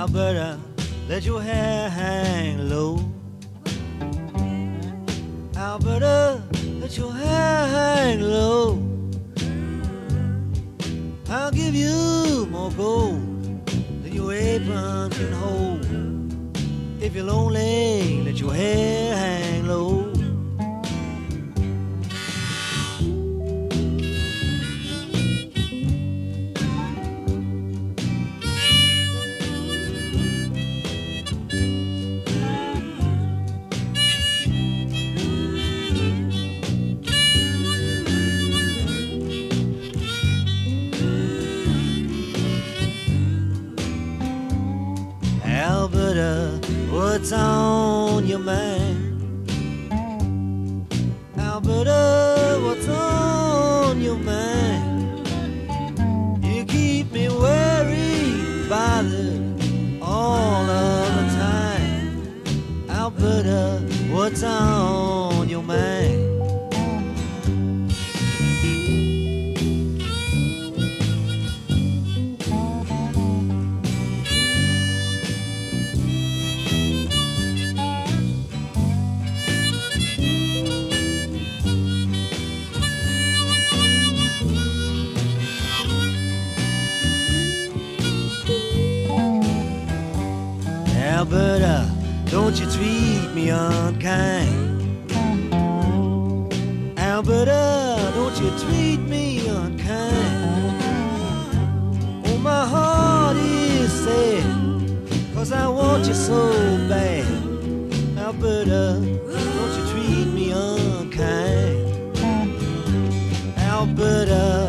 Alberta, let your hair hang low. Alberta, let your hair hang low. I'll give you more gold than your apron can hold. If you're lonely, let your hair hang low. Alberta, what's on your mind? Alberta, what's on your mind? You keep me worried, bothered all of the time. Alberta, what's on your mind? Alberta, don't you treat me unkind. Alberta, don't you treat me unkind. Oh, my heart is sad, 'cause I want you so bad. Alberta, don't you treat me unkind. Alberta,